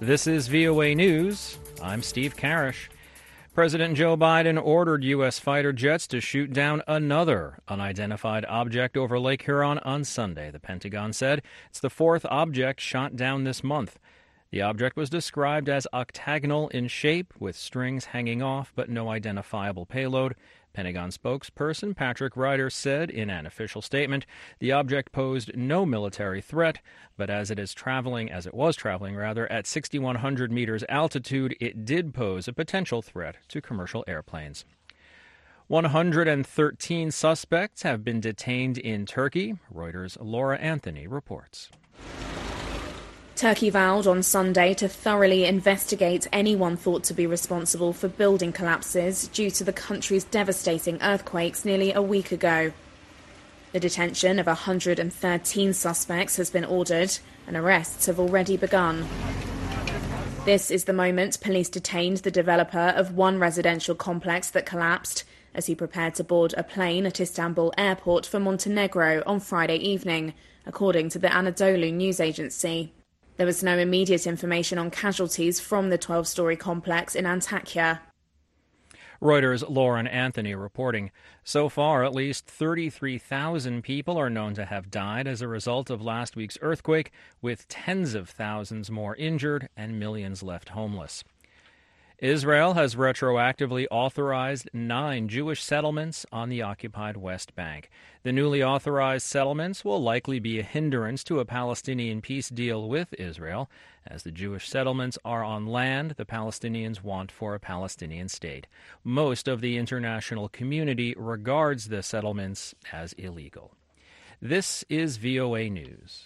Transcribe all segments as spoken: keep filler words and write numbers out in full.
This is V O A News. I'm Steve Karish. President Joe Biden ordered U S fighter jets to shoot down another unidentified object over Lake Huron on Sunday, the Pentagon said. It's the fourth object shot down this month. The object was described as octagonal in shape, with strings hanging off, but no identifiable payload. Pentagon spokesperson Patrick Ryder said in an official statement, the object posed no military threat, but as it is traveling, as it was traveling rather, at six thousand one hundred meters altitude, it did pose a potential threat to commercial airplanes. one hundred thirteen suspects have been detained in Turkey. Reuters' Laura Anthony reports. Turkey vowed on Sunday to thoroughly investigate anyone thought to be responsible for building collapses due to the country's devastating earthquakes nearly a week ago. The detention of one hundred thirteen suspects has been ordered, and arrests have already begun. This is the moment police detained the developer of one residential complex that collapsed as he prepared to board a plane at Istanbul airport for Montenegro on Friday evening, according to the Anadolu news agency. There was no immediate information on casualties from the twelve-story complex in Antakya. Reuters' Lauren Anthony reporting. So far, at least thirty-three thousand people are known to have died as a result of last week's earthquake, with tens of thousands more injured and millions left homeless. Israel has retroactively authorized nine Jewish settlements on the occupied West Bank. The newly authorized settlements will likely be a hindrance to a Palestinian peace deal with Israel, as the Jewish settlements are on land the Palestinians want for a Palestinian state. Most of the international community regards the settlements as illegal. This is V O A News.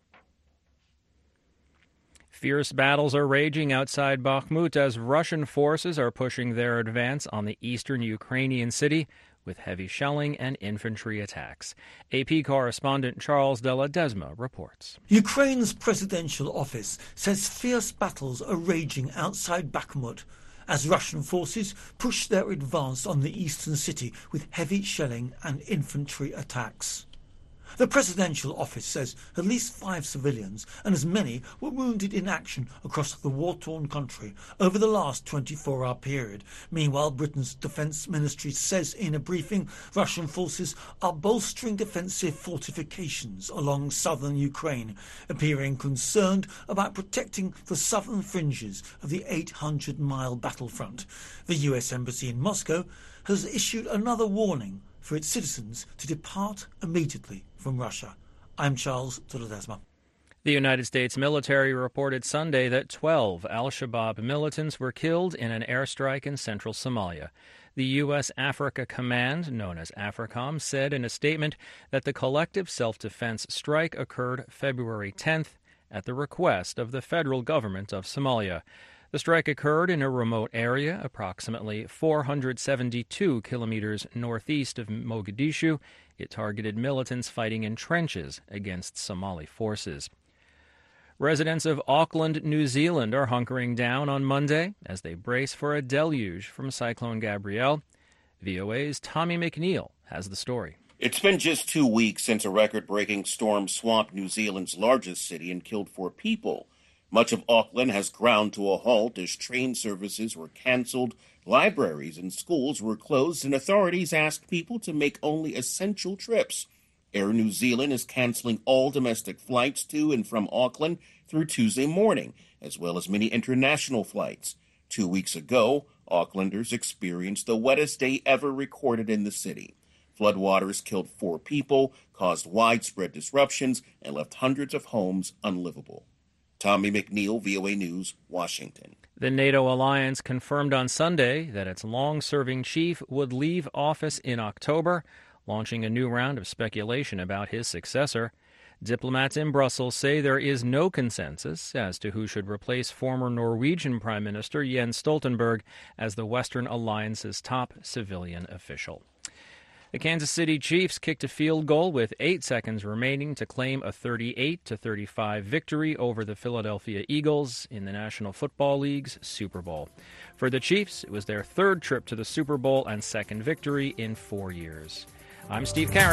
Fierce battles are raging outside Bakhmut as Russian forces are pushing their advance on the eastern Ukrainian city with heavy shelling and infantry attacks. A P correspondent Charles de Ledesma reports. Ukraine's presidential office says fierce battles are raging outside Bakhmut as Russian forces push their advance on the eastern city with heavy shelling and infantry attacks. The presidential office says at least five civilians and as many were wounded in action across the war-torn country over the last twenty-four hour period. Meanwhile, Britain's defence ministry says in a briefing Russian forces are bolstering defensive fortifications along southern Ukraine, appearing concerned about protecting the southern fringes of the eight hundred mile battlefront. The U S Embassy in Moscow has issued another warning for its citizens to depart immediately from Russia. I'm Charles de Ledesma. The United States military reported Sunday that twelve al-Shabaab militants were killed in an airstrike in central Somalia. The U S Africa Command, known as AFRICOM, said in a statement that the collective self-defense strike occurred February tenth at the request of the federal government of Somalia. The strike occurred in a remote area approximately four hundred seventy-two kilometers northeast of Mogadishu. It targeted militants fighting in trenches against Somali forces. Residents of Auckland, New Zealand are hunkering down on Monday as they brace for a deluge from Cyclone Gabrielle. V O A's Tommy McNeil has the story. It's been just two weeks since a record-breaking storm swamped New Zealand's largest city and killed four people. Much of Auckland has ground to a halt as train services were canceled, libraries and schools were closed, and authorities asked people to make only essential trips. Air New Zealand is canceling all domestic flights to and from Auckland through Tuesday morning, as well as many international flights. Two weeks ago, Aucklanders experienced the wettest day ever recorded in the city. Floodwaters killed four people, caused widespread disruptions, and left hundreds of homes unlivable. Tommy McNeil, V O A News, Washington. The NATO alliance confirmed on Sunday that its long-serving chief would leave office in October, launching a new round of speculation about his successor. Diplomats in Brussels say there is no consensus as to who should replace former Norwegian Prime Minister Jens Stoltenberg as the Western Alliance's top civilian official. The Kansas City Chiefs kicked a field goal with eight seconds remaining to claim a thirty-eight to thirty-five victory over the Philadelphia Eagles in the National Football League's Super Bowl. For the Chiefs, it was their third trip to the Super Bowl and second victory in four years. I'm Steve Karish.